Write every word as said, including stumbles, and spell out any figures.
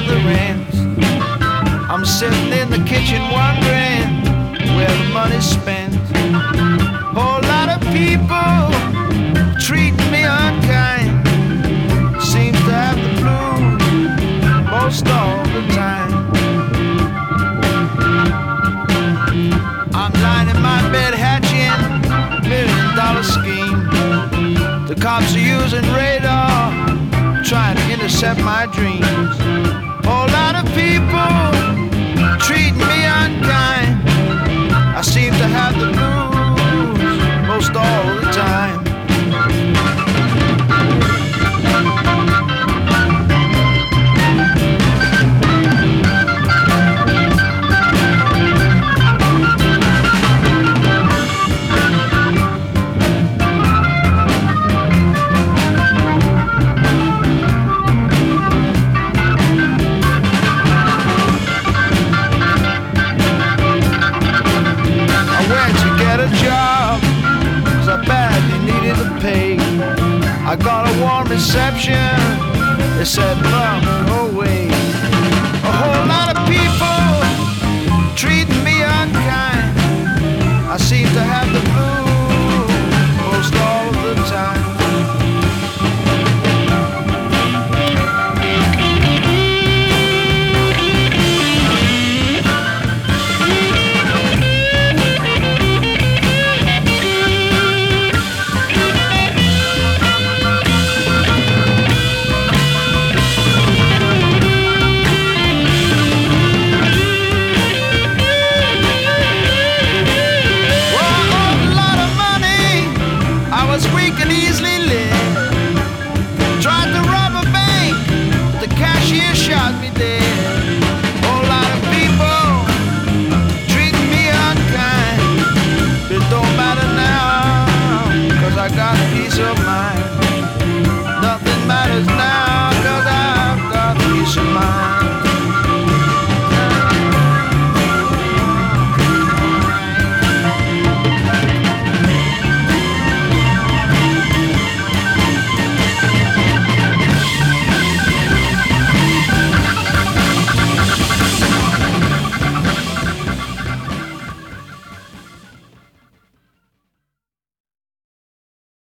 the rent. I'm sitting in the kitchen wondering where the money's spent. Whole lot of people treating me unkind. Seem to have the blues most all the time. I'm lying in my bed hatching a million dollar scheme. The cops are using radar, trying to intercept my dreams. Whole lot of people treating me unkind. I seem to have the blues most all the time. I got a warm reception. They said, "Mom, go away." A whole lot of people treating me unkind. I seem to have the blues most all the time. Easily